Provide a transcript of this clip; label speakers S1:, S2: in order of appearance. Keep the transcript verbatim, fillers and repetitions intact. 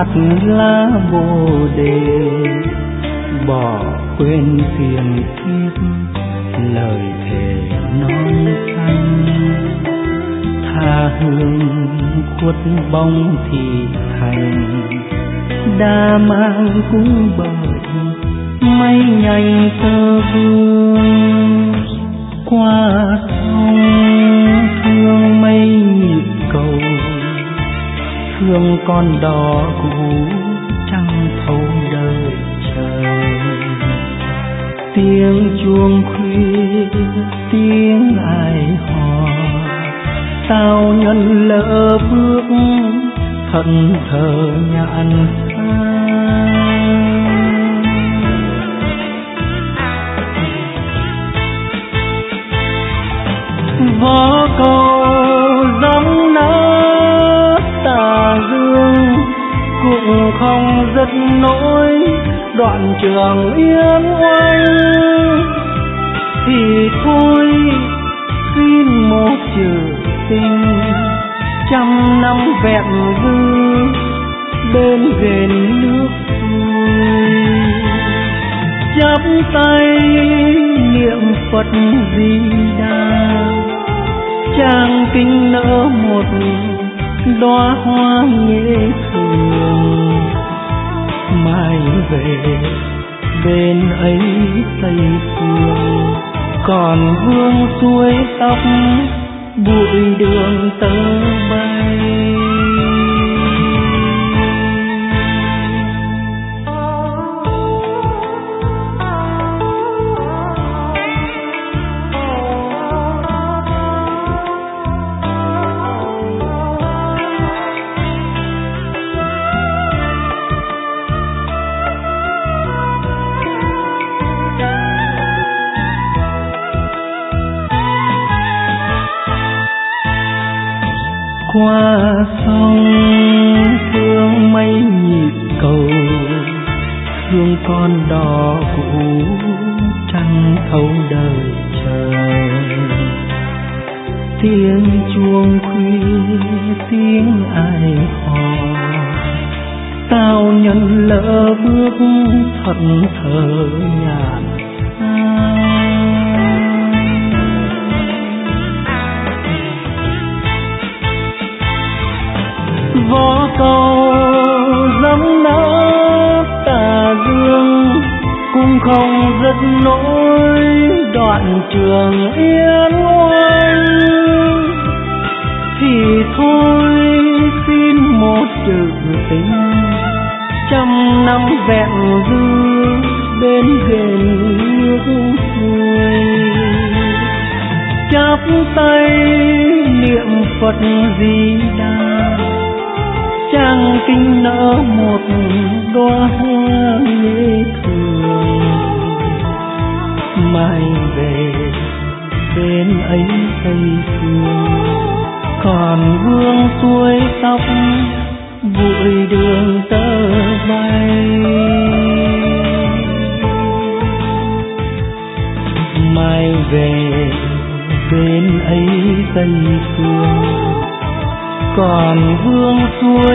S1: hạt lá bồ đề, bỏ quên tiền kiếp lời thề non xanh. Tha hương khuất bóng thì thành, đã mang cũng bởi mây nhành tơ vương. Qua sông thương mây nhịp cầu, thương con đò cũ trăng thấu đời trời. Tiếng chuông khuya tiếng ai hò, sao nhân lỡ bước thẫn thờ nhạn xa. Vó cầu gióng nát tà dương, cũng không rất nỗi đoạn trường yên oanh. Thì thôi xin một chữ tình, trăm năm vẹn dư bên ghền nước xuôi. Chắp tay niệm Phật Di Đà, trang kinh nở một đóa hoa nghệ thường. Mai về bên ấy Tây Phương, còn vương xuôi tóc bụi đường tơ bay. Qua sông thương mây nhịp cầu, thương con đò cũ trăng thấu đời trời. Tiếng chuông khuya tiếng ai hò, sao nhân lỡ bước thẫn thờ nhạt xa. Vó cầu gióng nát tà dương, cũng không rất nỗi đoạn trường yên oanh. Thì thôi xin một chữ tình, trăm năm vẹn dư bên ghền nước xuôi. Chắp tay niệm Phật Di Đà, trang kinh nở một đóa hoa nghệ thường. Mai về bên ấy Tây Phương, còn vương xuôi tóc bụi đường tơ bay. Mai về bên ấy Tây Phương, còn vương xuôi